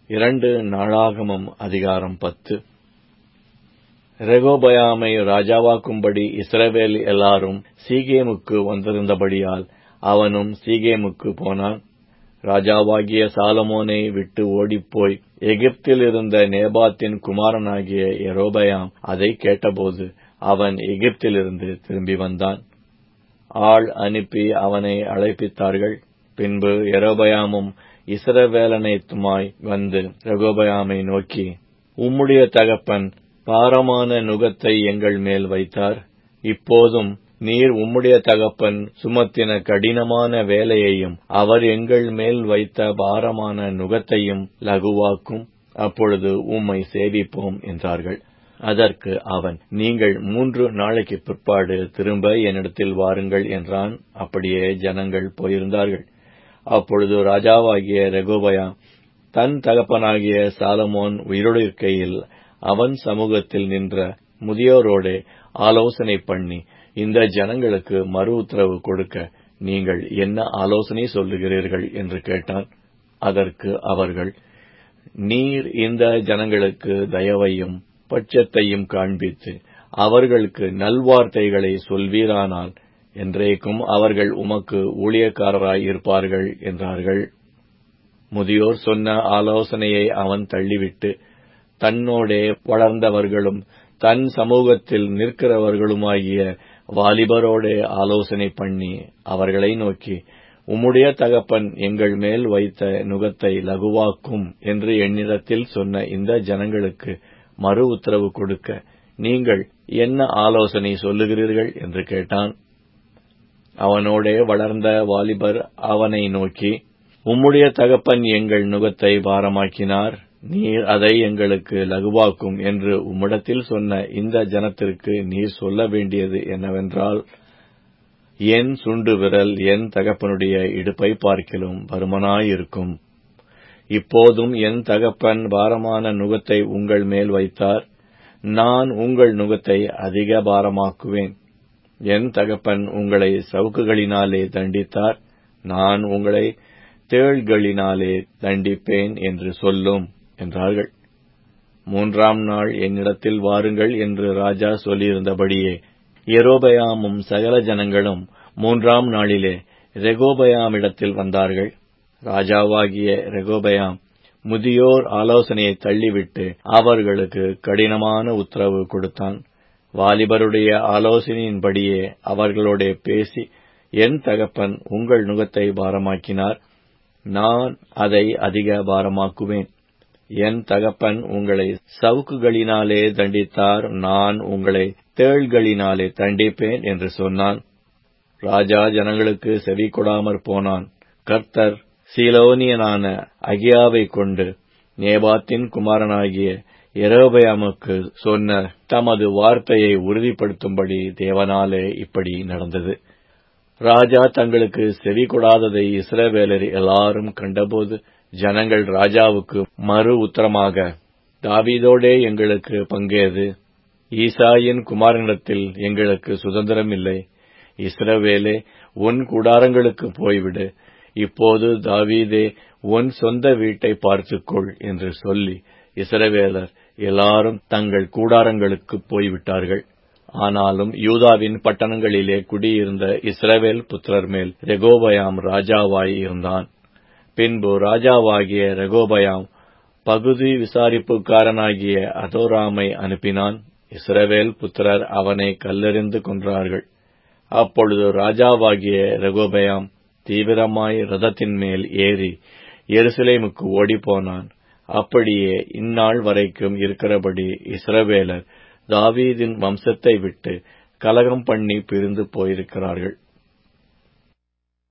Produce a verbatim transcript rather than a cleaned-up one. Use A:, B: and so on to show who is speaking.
A: இரண்டு நாளாகமம் அதிகாரம் பத்து. ரெகொபெயாமை ராஜாவாக்கும்படி இஸ்ரவேல் எல்லாரும் சீகேமுக்கு வந்திருந்தபடியால் அவனும் சீகேமுக்கு போனான். ராஜாவாகிய சாலமோனை விட்டு ஓடிப்போய் எகிப்தில் இருந்த நேபாத்தின் குமாரனாகிய யெரொபெயாம் அதை கேட்டபோது அவன் எகிப்திலிருந்து திரும்பி வந்தான். ஆள் அனுப்பி அவனை அழைப்பித்தார்கள். பின்பு யெரொபெயாமும் இஸ்ரவேலனைத்துமாய் வந்து ரெகொபெயாமை நோக்கி, உம்முடைய தகப்பன் பாரமான நுகத்தை எங்கள் மேல் வைத்தார். இப்போதும் நீர் உம்முடைய தகப்பன் சுமத்தின கடினமான வேலையையும் அவர் எங்கள் மேல் வைத்த பாரமான நுகத்தையும் லகுவாக்கும். அப்பொழுது உம்மை சேவிப்போம் என்றார்கள். அதற்கு அவன், நீங்கள் மூன்று நாளைக்கு பிற்பாடு திரும்ப என்னிடத்தில் வாருங்கள் என்றான். அப்படியே ஜனங்கள் போயிருந்தார்கள். அப்பொழுது ராஜாவாகிய ரெகொபெயாம் தன் தகப்பனாகிய சாலமோன் உயிரோடிருக்கையில் அவன் சமூகத்தில் நின்ற முதியோரோடே ஆலோசனை பண்ணி, இந்த ஜனங்களுக்கு மறு உத்தரவு கொடுக்க நீங்கள் என்ன ஆலோசனை சொல்லுகிறீர்கள் என்று கேட்டான். அதற்கு அவர்கள், நீர் இந்த ஜனங்களுக்கு தயவையும் பட்சத்தையும் காண்பித்து அவர்களுக்கு நல்வார்த்தைகளை சொல்வீரானால் என்றைக்கும் அவர்கள் உமக்கு ஊழியக்காரராய் இருப்பார்கள் என்றார்கள். முதியோர் சொன்ன ஆலோசனையை அவன் தள்ளிவிட்டு தன்னோடே வளர்ந்தவர்களும் தன் சமூகத்தில் நிற்கிறவர்களுமாகிய வாலிபரோடே ஆலோசனை பண்ணி அவர்களை நோக்கி, உம்முடைய தகப்பன் எங்கள் மேல் வைத்த நுகத்தை லகுவாக்கும் என்று என்னிடத்தில் சொன்ன இந்த ஜனங்களுக்கு மறு உத்தரவு கொடுக்க நீங்கள் என்ன ஆலோசனை சொல்லுகிறீர்கள் என்று கேட்டான். அவனோடே வளர்ந்த வாலிபர் அவனை நோக்கி, உம்முடைய தகப்பன் எங்கள் நுகத்தை பாரமாக்கினார், நீர் அதை எங்களுக்கு லகுவாக்கும் என்று உம்மிடத்தில் சொன்ன இந்த ஜனத்திற்கு நீர் சொல்ல வேண்டியது என்னவென்றால், என் சுண்டு விரல் என் தகப்பனுடைய இடுப்பை பார்க்கிலும் பருமனாயிருக்கும். இப்போதும் என் தகப்பன் பாரமான நுகத்தை உங்கள் மேல் வைத்தார், நான் உங்கள் நுகத்தை அதிக பாரமாக்குவேன். என் தகப்பன் உங்களை சவுக்குகளினாலே தண்டித்தார், நான் உங்களை தேள்களினாலே தண்டிப்பேன் என்று சொல்லும் என்றார்கள். மூன்றாம் நாள் என்னிடத்தில் வாருங்கள் என்று ராஜா சொல்லியிருந்தபடியே யெரொபெயாமும் சகல ஜனங்களும் மூன்றாம் நாளிலே ரெகொபெயாமிடத்தில் வந்தார்கள். ராஜாவாகிய ரெகொபெயாம் முதியோர் ஆலோசனையை தள்ளிவிட்டு அவர்களுக்கு கடினமான உத்தரவு கொடுத்தான். வாலிபருடைய ஆலோசனையின்படியே அவர்களோடே பேசி, என் தகப்பன் உங்கள் நுகத்தை பாரமாக்கினார், நான் அதை அதிக பாரமாக்குவேன். என் தகப்பன் உங்களை சவுக்குகளினாலே தண்டித்தார், நான் உங்களை தேள்களினாலே தண்டிப்பேன் என்று சொன்னான். ராஜா ஜனங்களுக்கு செவி கொடாமற் போனான். கர்த்தர் சீலோனியனான அகியாவை கொண்டு நேபாத்தின் குமாரனாகிய யெரொபெயாமுக்கு சொன்ன தமது வார்த்தையை உறுதிப்படுத்தும்படி தேவனாலே இப்படி நடந்தது. ராஜா தங்களுக்கு செவி கொடாததை இஸ்ரவேலர் எல்லாரும் கண்டபோது ஜனங்கள் ராஜாவுக்கு மறு உத்தரமாக, தாவீதோடே எங்களுக்கு பங்கேது, ஈசாயின் குமாரனிடத்தில் எங்களுக்கு சுதந்திரம் இல்லை. இஸ்ரவேலே, உன் கூடாரங்களுக்கு போய்விடு, இப்போது தாவீதே உன் சொந்த வீட்டை பார்த்துக்கொள் என்று சொல்லி இஸ்ரவேலர் எல்லாரும் தங்கள் கூடாரங்களுக்கு போய்விட்டார்கள். ஆனாலும் யூதாவின் பட்டணங்களிலே குடியிருந்த இஸ்ரவேல் புத்திரர் மேல் ரெகொபெயாம் ராஜாவாய் இருந்தான். பின்பு ராஜாவாகிய ரெகொபெயாம் பகுதி விசாரிப்புக்காரனாகிய அதோராமை அனுப்பினான். இஸ்ரவேல் புத்திரர் அவனை கல்லெறிந்து கொன்றார்கள். அப்பொழுது ராஜாவாகிய ரெகொபெயாம் தீவிரமாய் ரதத்தின் மேல் ஏறி எருசலேமுக்கு ஓடிப்போனான். அப்படியே இந்நாள் வரைக்கும் இருக்கிறபடி இஸ்ரவேலர் தாவீதின் வம்சத்தை விட்டு கலகம் பண்ணி பிரிந்து போயிருக்கிறார்கள்.